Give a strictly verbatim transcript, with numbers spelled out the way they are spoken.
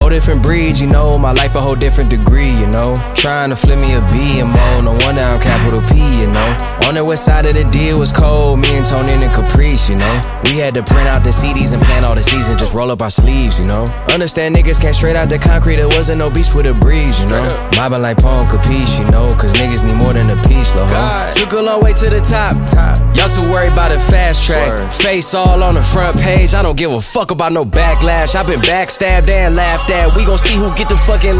Whole different breed, you know, my life a whole different degree, you know. Trying to flip me a B and more, no wonder I'm capital P, you know. On the west side of the deal was cold, me and Tony and Caprice, you know. We had to print out the C Ds and plan all the seasons, just roll up our sleeves, you know. Understand niggas came straight out the concrete, there wasn't no beach with a breeze, you know. Mobbing like Paul and Capiche, you know, cause niggas need more than a piece, low ho. Took a long way to the top, y'all too worried about a fast track. Face all on the front page, I don't give a fuck about no backlash. I been backstabbed and laughed at, we gon' see who get the fucking